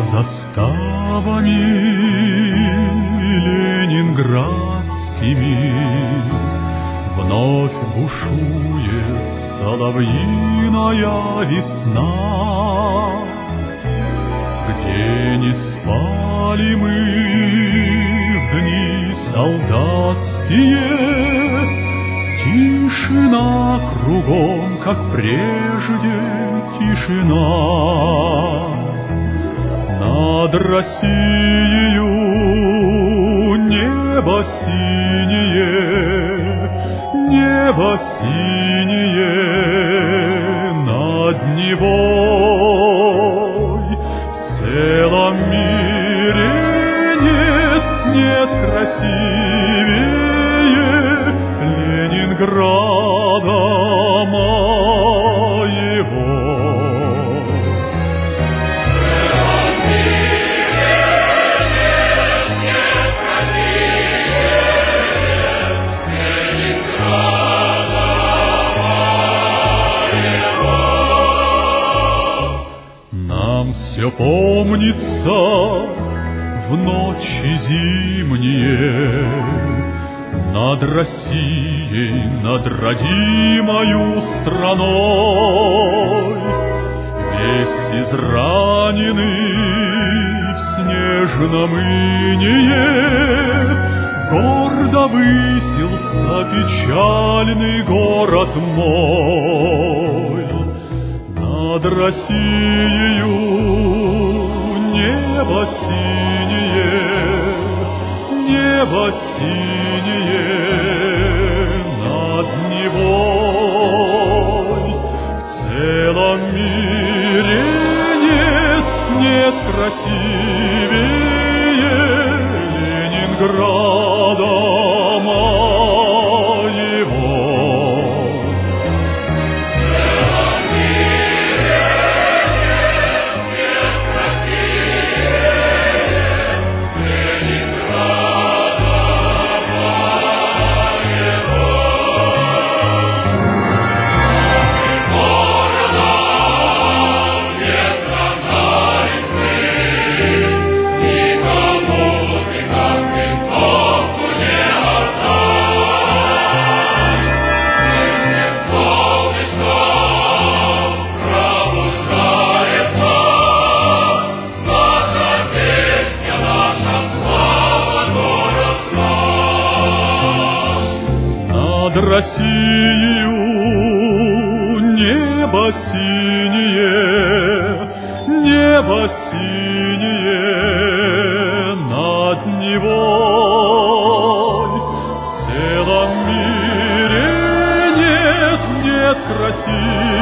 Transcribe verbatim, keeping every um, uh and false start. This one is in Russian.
заставами ленинградскими вновь бушует соловьиная весна, где не спали мы в дни солдатские. Тишина кругом, как прежде, тишина. Над Россией небо синее, небо синее над Невой. В целом мире нет, нет красивее Ленинграда моего. Все помнится в ночи зимние над Россией, над родимою страной. Весь израненный в снежном инее гордо высился печальный город мой. Над Россией небо синее, небо синее над Невой. В целом мире нет, нет красивее Ленинграда моего. Над Россией небо синее, небо синее над Невой. В целом мире нет, нет красивее